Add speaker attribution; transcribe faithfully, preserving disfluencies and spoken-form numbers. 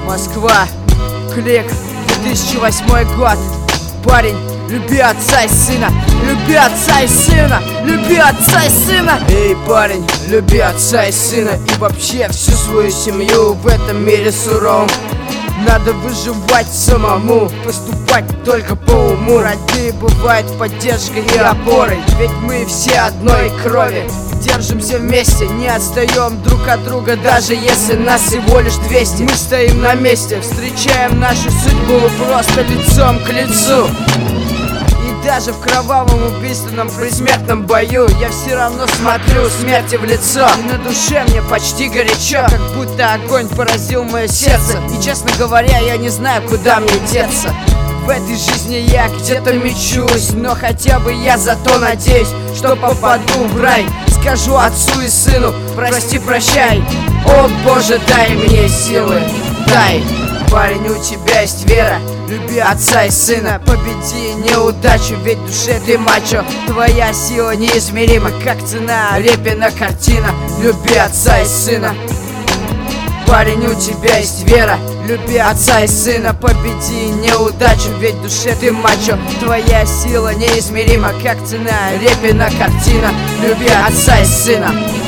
Speaker 1: Москва, клик, две тысячи восьмой год. Парень, люби отца и сына, люби отца и сына, люби отца и сына. Эй, парень, люби отца и сына и вообще всю свою семью в этом мире суровом. Надо выживать самому, поступать только по уму. Родные бывают поддержкой и опорой, ведь мы все одной крови. Держимся вместе, не отстаем друг от друга, даже если нас всего лишь двести. Мы стоим на месте, встречаем нашу судьбу просто лицом к лицу. И даже в кровавом убийственном предсмертном бою я все равно смотрю смерти в лицо. И на душе мне почти горячо, как будто огонь поразил мое сердце. И честно говоря, я не знаю, куда мне деться. В этой жизни я где-то мечусь, но хотя бы я зато надеюсь, что попаду в рай. Скажу отцу и сыну: прости, прощай. О Боже, дай мне силы, дай. Парень, у тебя есть вера, люби отца и сына. Победи неудачу, ведь в душе ты мачо. Твоя сила неизмерима, как цена Репина картина. Люби отца и сына. Парень, у тебя есть вера, люби отца и сына. Победи неудачу, ведь в душе ты мачо. Твоя сила неизмерима, как цена Репина картина. Люби отца и сына.